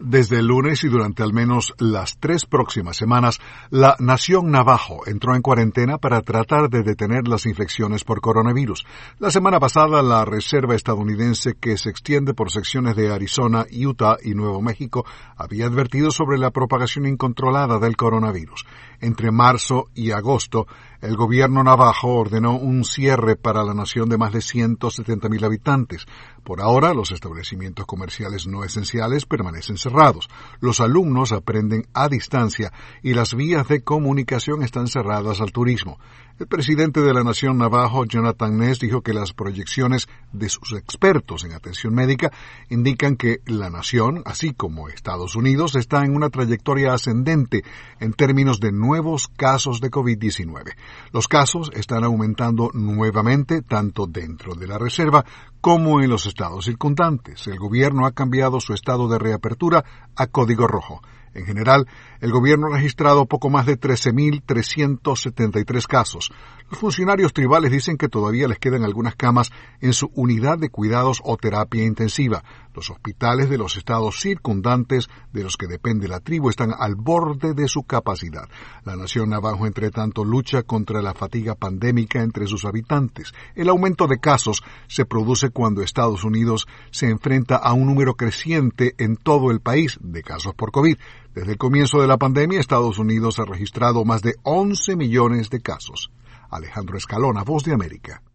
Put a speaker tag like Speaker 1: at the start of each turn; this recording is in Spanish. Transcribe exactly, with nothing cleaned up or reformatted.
Speaker 1: Desde el lunes y durante al menos las tres próximas semanas, la nación Navajo entró en cuarentena para tratar de detener las infecciones por coronavirus. La semana pasada, la Reserva estadounidense, que se extiende por secciones de Arizona, Utah y Nuevo México, había advertido sobre la propagación incontrolada del coronavirus. Entre marzo y agosto, el gobierno navajo ordenó un cierre para la nación de más de ciento setenta mil habitantes. Por ahora, los establecimientos comerciales no esenciales permanecen cerrados. Los alumnos aprenden a distancia y las vías de comunicación están cerradas al turismo. El presidente de la nación navajo, Jonathan Ness, dijo que las proyecciones de sus expertos en atención médica indican que la nación, así como Estados Unidos, está en una trayectoria ascendente en términos de nuevos casos de COVID diecinueve. Los casos están aumentando nuevamente tanto dentro de la reserva como en los estados circundantes. El gobierno ha cambiado su estado de reapertura a código rojo. En general, el gobierno ha registrado poco más de trece mil trescientos setenta y tres casos. Los funcionarios tribales dicen que todavía les quedan algunas camas en su unidad de cuidados o terapia intensiva. Los hospitales de los estados circundantes de los que depende la tribu están al borde de su capacidad. La nación navajo, entre tanto, lucha contra la fatiga pandémica entre sus habitantes. El aumento de casos se produce cuando Estados Unidos se enfrenta a un número creciente en todo el país de casos por COVID. Desde el comienzo de la pandemia, Estados Unidos ha registrado más de once millones de casos. Alejandro Escalona, Voz de América.